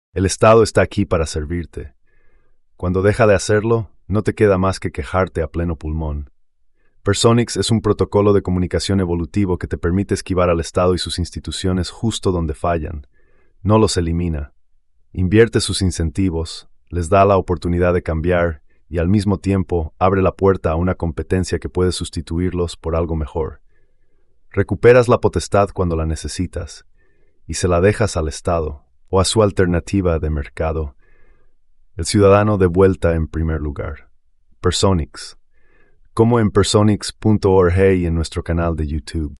El Estado está aquí para servirte. Cuando deja de hacerlo, no te queda más que quejarte a pleno pulmón. Personix es un protocolo de comunicación evolutivo que te permite esquivar al Estado y sus instituciones justo donde fallan. No los elimina. Invierte sus incentivos, les da la oportunidad de cambiar y al mismo tiempo abre la puerta a una competencia que puede sustituirlos por algo mejor. Recuperas la potestad cuando la necesitas y se la dejas al Estado o a su alternativa de mercado. El ciudadano de vuelta en primer lugar. Personix. Como en personix.org y en nuestro canal de YouTube.